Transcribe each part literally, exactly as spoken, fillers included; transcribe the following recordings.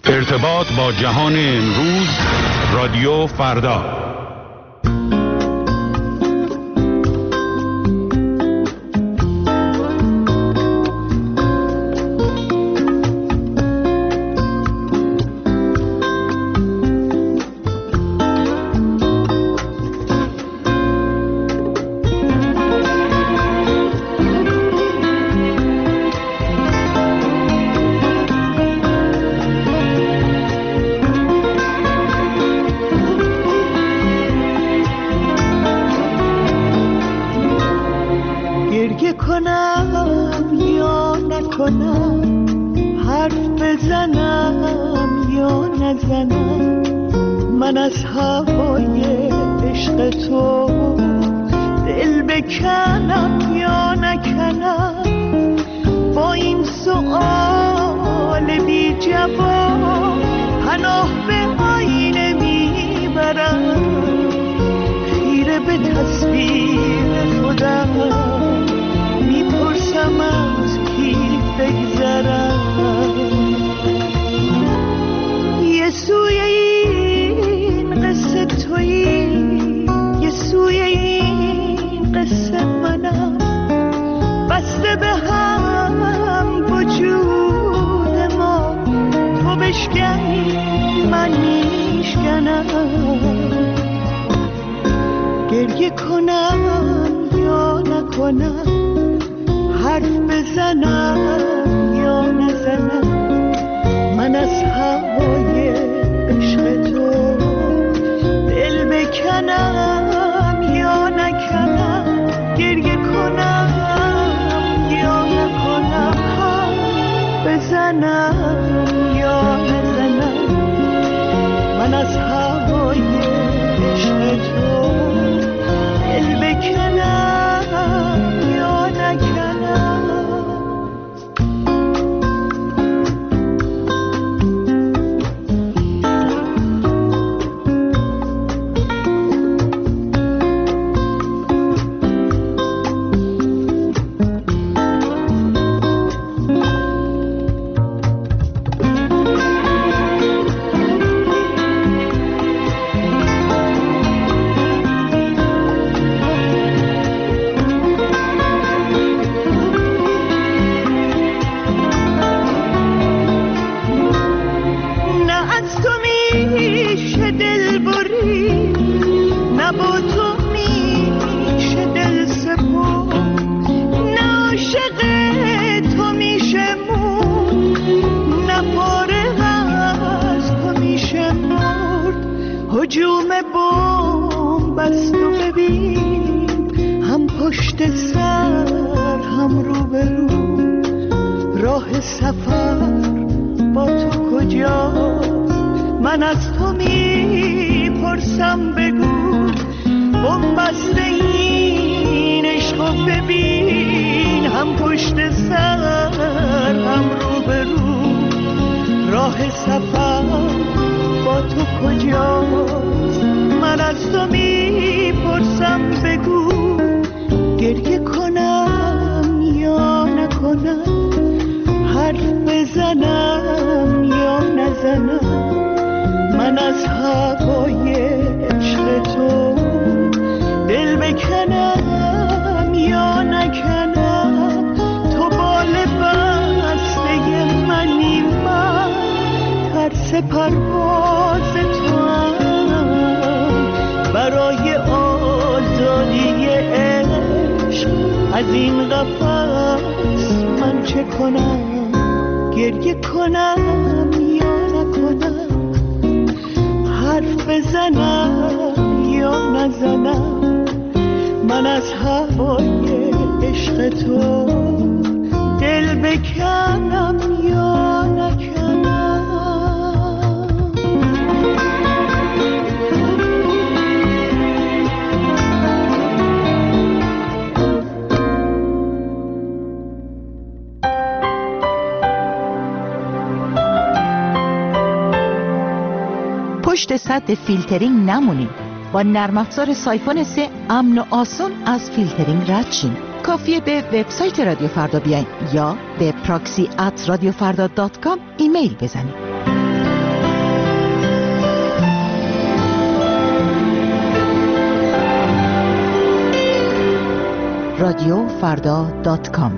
ارتباط با جهان امروز، رادیو فردا. من از هوای عشق تو دل بکنم یا نکنم، با این سؤال بی جواب پناه به آینه میبرم، خیره به تصویر خودم میپرسم از کی بگذرم. یه سوی این قصه تویی، یه سوی این قصه منم، بسته به هم وجود ما، تو بشکنی من میشکنم، گریه کنم یا نکنم، حرف بزنم یا نزنم، من از هوای عشق تو دل بکنم یا نکنم، گریه کنم یا نکنم، حرف بزنم یا نزنم، من از هوای عشق تو دل بکنم یا نکنم. هجوم بوم بست و ببین، هم پشت سر هم رو به رو، راه سفر با تو کجاست؟ من از تو میپرسم بگو، بوم بست این عشق و ببین، هم پشت سر هم رو به رو، راه سفر با تو کجاست؟ من از تو میپرسم بگو، گریه کنم یا نکنم، حرف بزنم یا نزنم، من از هوای عشق تو دل بکنم یا نکنم، تو بال بسته منی، من ترس پرواز تو هم، برای آزادی عشق از این قفس من چه کنم؟ گریه کنم یا نکنم، حرف بزنم یا نزنم، من از هوای عشق تو دل بکنم یا نکنم. پشت سد فیلترینگ نمونید. با نرم افزار سایفون سه امن و آسان از فیلترینگ رد شین. کافیه به وبسایت رادیو فردا بیاین یا به پراکسی ات رادیو فردا دات کام ایمیل بزنید. رادیو فردا دات کام.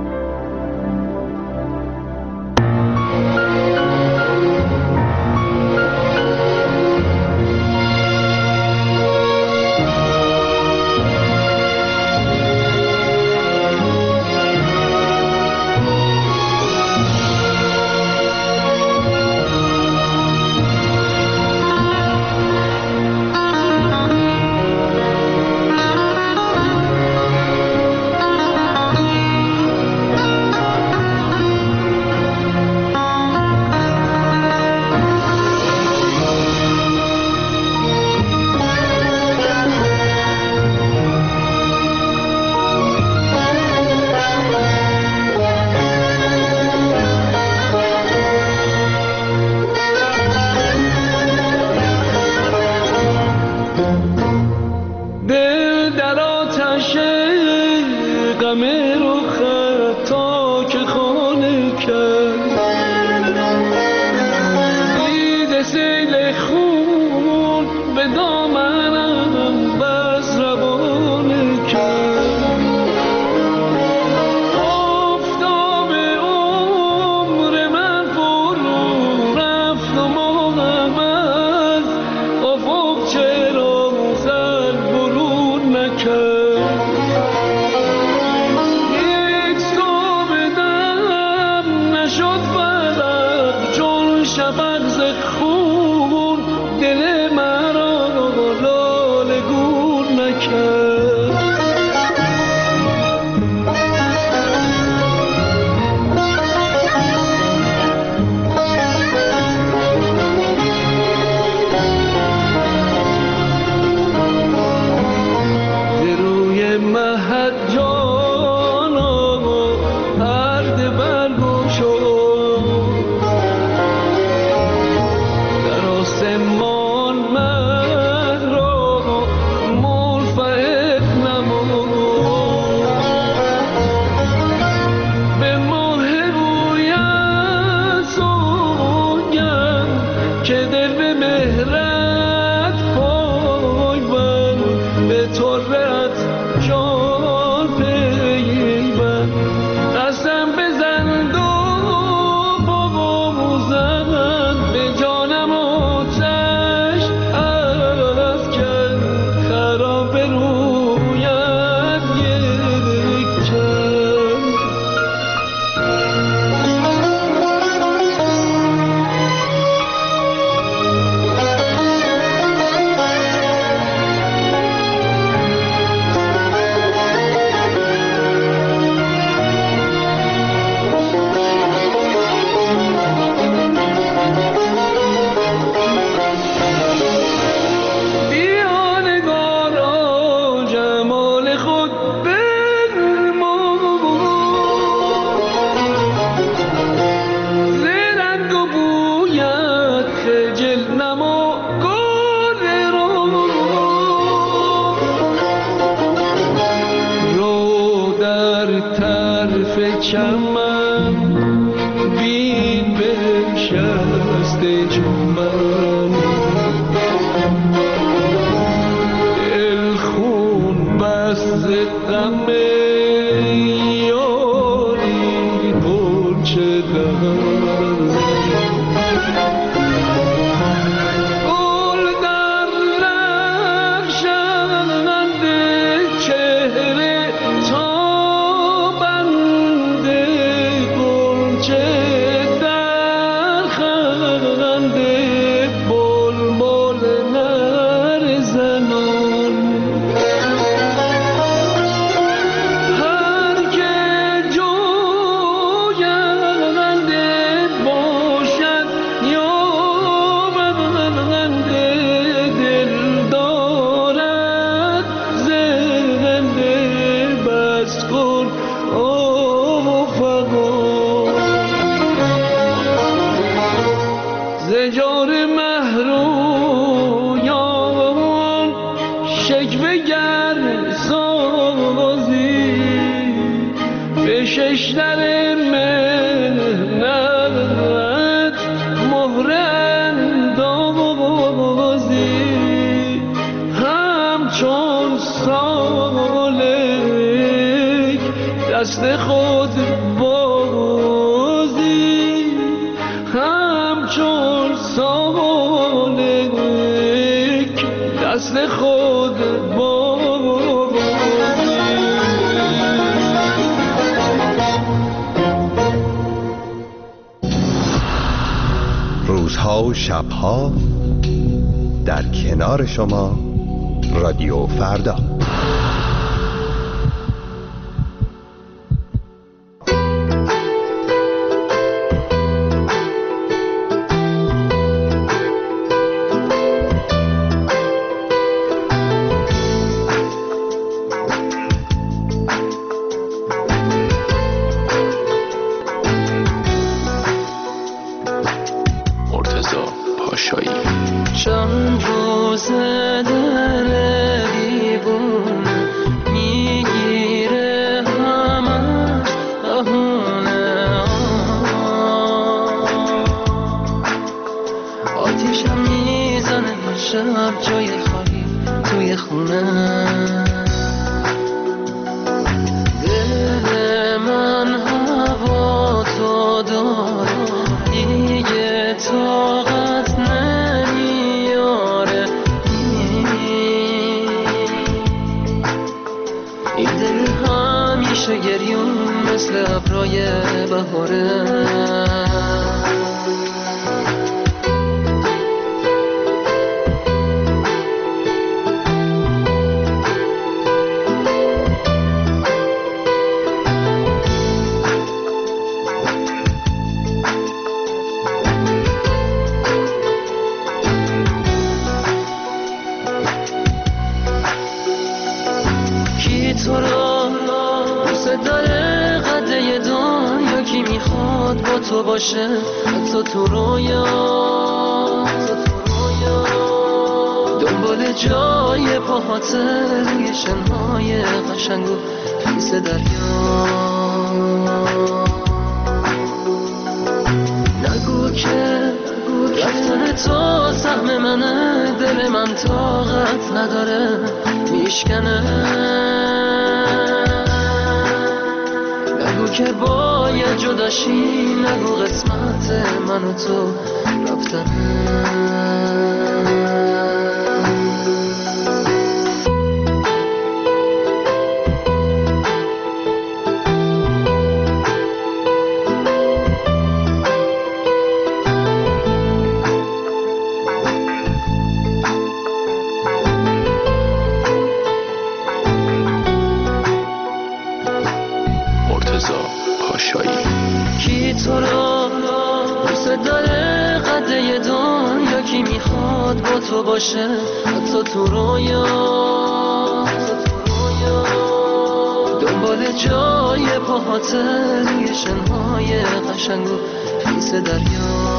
ششتر منت مهر اندازی همچون سال سالک دست خود بابا. روزها و شبها در کنار شما رادیو فردا. چند روز دل دیوونه میگیره همش بهونه، آتیشم میزنه شب جای خالی توی خونه. دل من هوا تو داره دیگه طاقت نمیاره. این دل همیشه گریون مثل ابرای بهاره. تو را دوست داره قده دنیا، کی میخواد با تو باشه حتی تو رویا. دنبال جای پاهاته روی شنهای قشنگ و خیس دریا. نگو که رفتن تو سهم منه، دل من طاقت نداره میشکنه. نگو که باید جداشی، نگو قسمت من و تو رفتنه. کی تو را دوست داره قده دنیا، کی میخواد با تو باشه حتی تو رویا. دنبال جای پاهاته روی شنهای قشنگ و خیس دریا.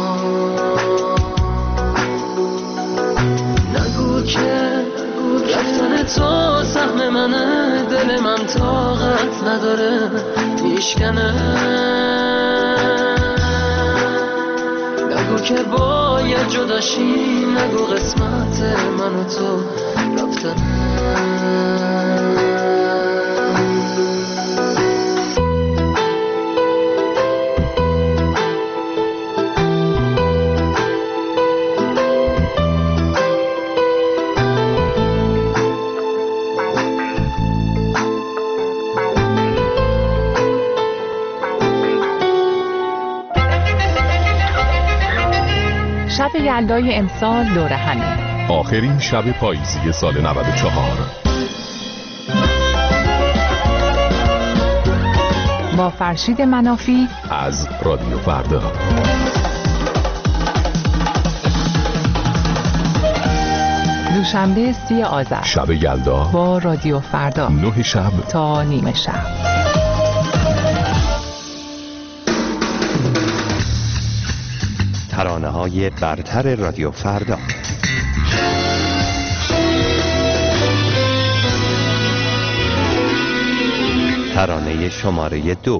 نگو که رفتن تو سهم منه، دل من طاقت نداره میشکنه. نگو که باید جداشی، نگو قسمت من و تو رفتنه. شب یلدای امسال دور همی، آخرین شب پاییزی سال نود و چهار، با فرشید منافی از رادیو فردا. دوشنبه سی آذر، شب یلدا با رادیو فردا، نه شب تا نیمه شب. ترانه های برتر رادیو فردا. ترانه شماره دو.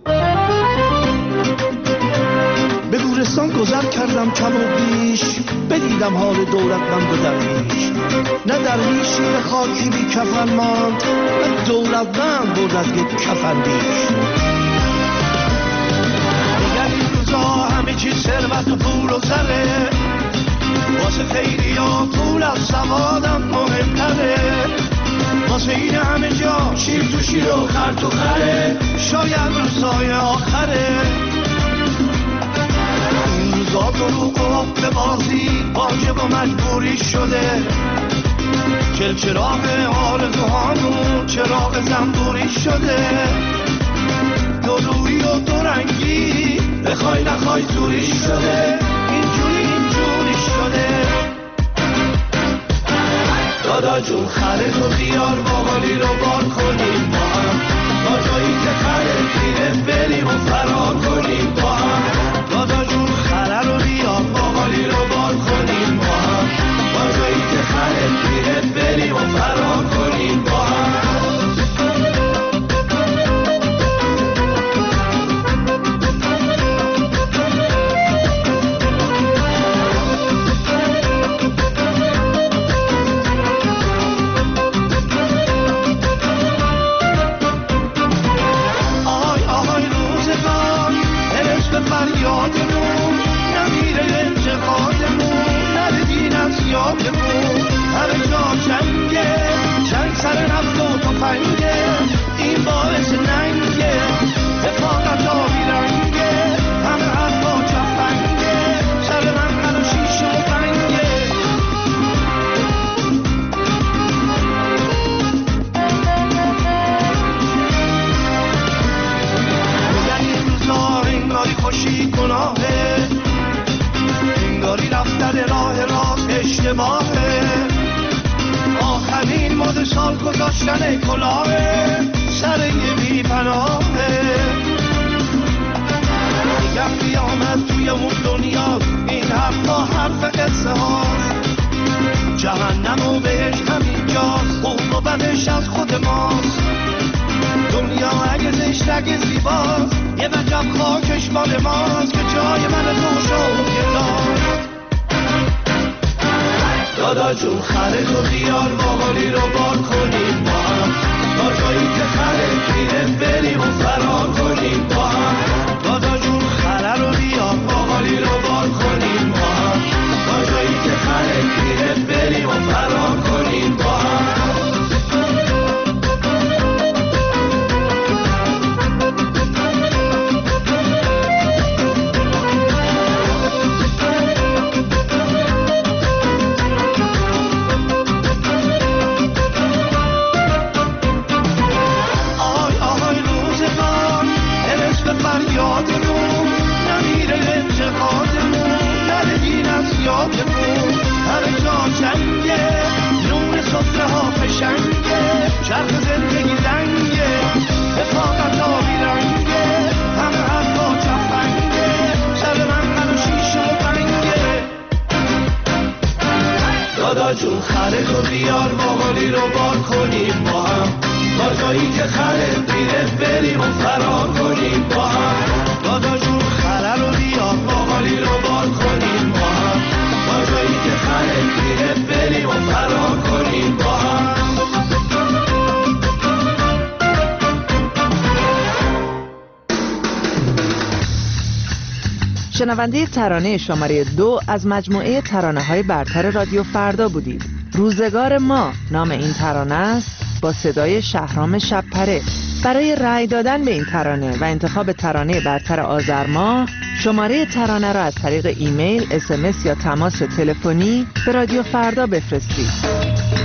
به گورستان گذر کردم کم و بیش، بدیدم حال دولتمند و درویش. نه درویشی به خاکی بی کفن ماند، نه دولتمند بود از یک کفن بیش. اگر این روزا همه چیز ثروت و پول و زره، خیلی ها طول از سوادم مهمتره، واسه این همه جا شیر تو شیر و خر تو خره، شاید روزای آخره. این روزا دروغ و حق بازی واجب و مجبوری شده، چل چراغ آرزوهامون چراغ زنبوری شده، دو روی و دو رنگی بخوای نخوای زوری شده، اینجوری اینجوری شده. دادا جون خره تو بیار باقالی رو بار کنیم با هم، تا جایی که خره پیره بریم و فرار کنیم با هم. دادا جون خره رو بیار باقالی رو بار کنیم با هم، تا جایی که خره پیره بریم و فرار کنیم با هم. فریادمون نمیره انتقادمون، نره دین از یادمون، همه جا جنگه، چند سر نفت و تفنگه، این باعث ننگه، رفاقت آبی رنگه، همه حرفا چفنگه، سر من هر و شیش و پنگه. بگن این روزا انگاری خوشی گناهه، انگاری رفتن راه راست اشتباهه، آخرین مد سال گذاشتن کلاهه، سر یه بی پناهه. میگم قیامت توی اون دنیا، این حرفا حرف قصه هاست، جهنم و بهش همینجاست، خوب و بدش از خود ماست. دنیا اگه زشت اگه زیباست، یه وجب خاکش مال ماست، که جای من تو شوکه داشت. دادا جون خره تو بیار باقالی رو بار کنیم با هم، تا جایی که خره پیره بریم و فرار کنیم با هم. دادا جون خره رو بیار باقالی رو بار کنیم با هم، تا جایی که خره پیره بریم و فرار کنیم با هم. همه جا جنگه، نون صفره ها فشنگه، چرخ زندگی لنگه، رفاقت آبی رنگه، همه حرفا چفنگه، سر من من و شیش و پنگه. دادا جون خره تو بیار باقالی رو بار کنیم با هم، تا جایی که خره پیره بریم و فرار کنیم با هم. دادا جون خره رو بیار باقالی رو بار کنیم با هم، تا جایی که خره پیره بریم و فرار کنیم با هم. شنونده ترانه شماره دو از مجموعه ترانه های برتر رادیو فردا بودید. روزگار ما نام این ترانه است، با صدای شهرام شب‌پره. برای رأی دادن به این ترانه و انتخاب ترانه برتر آذر ماه، شماره ترانه را از طریق ایمیل، اس ام اس یا تماس تلفنی به رادیو فردا بفرستید.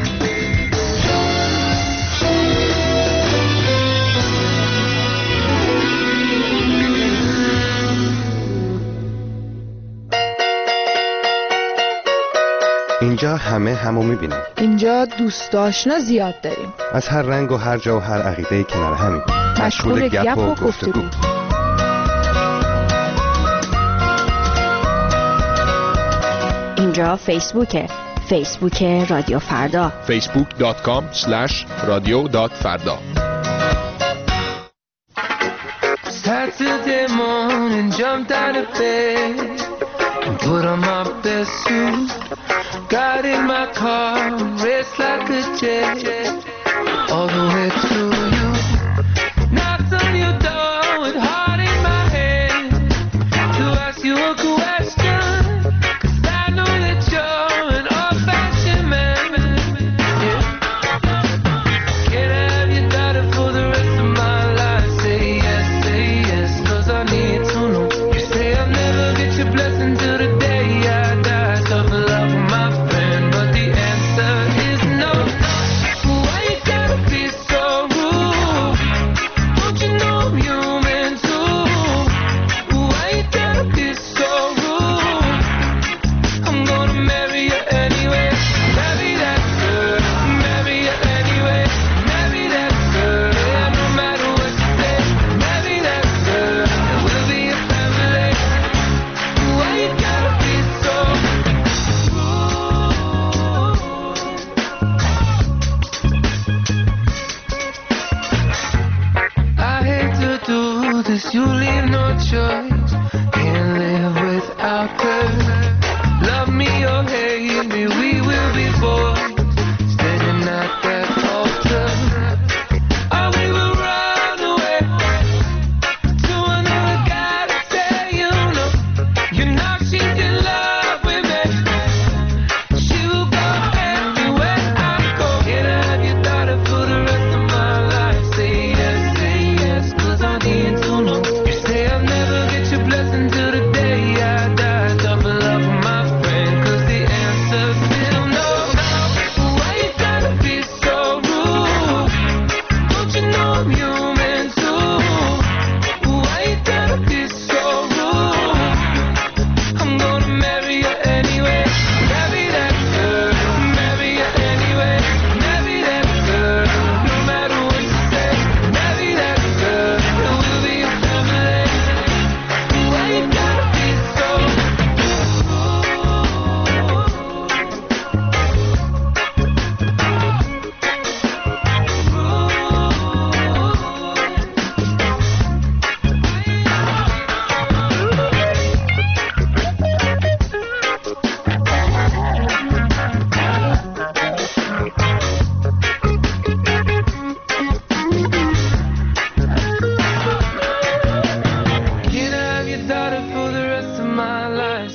اینجا همه همو میبینن. اینجا دوست آشنا زیاد داریم، از هر رنگ و هر جا و هر عقیده کنار همین، مشغول گپ و گفتگو. اینجا فیسبوکه، فیسبوک رادیو فردا، فیسبوک دات کام اسلش رادیو دات فردا. Saturday morning, jumped out of bed and put on my best suit. Got in my car, raced like a jet all the way to you. Knocked on your door with heart in my hand to ask you a question, 'cause I know that you're an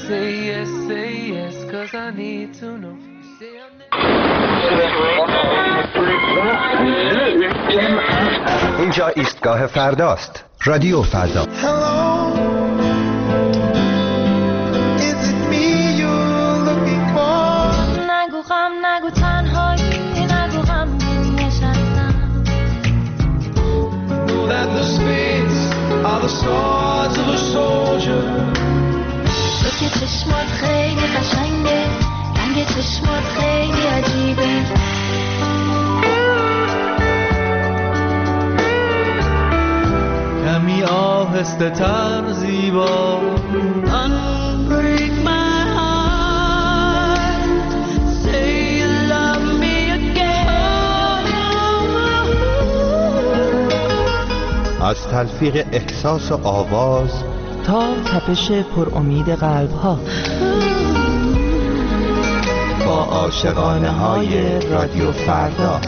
say yes, say yes, cause I need to know. Say I'm اینجا ایستگاه فرداست. رادیو فردا. نگو غم نگو تنهایی نگو غم نشستم. تو که چشمات خیلی قشنگه، رنگ چشمات خیلی عجیبه. کمی آهسته تر زیبا. Break my heart, say you love me again. از تلفیق احساس و آواز تا تپش پر امید قلب ها، با عاشقانه های رادیو فردا.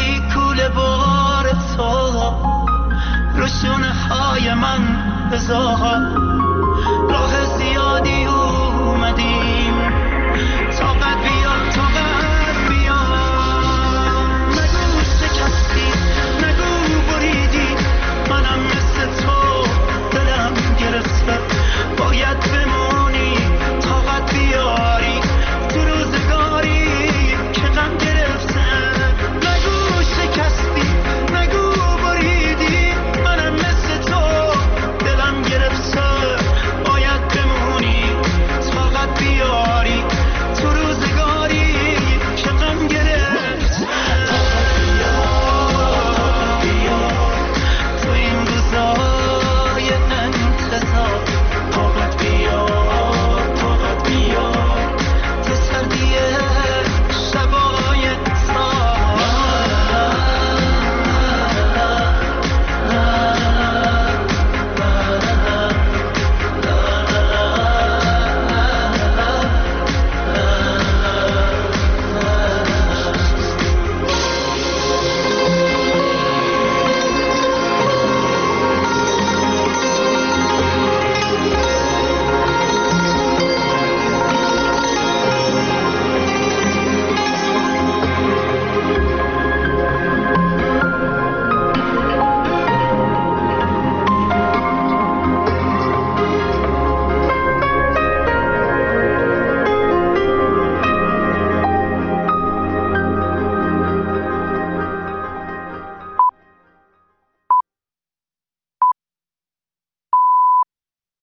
رسونه های من بذار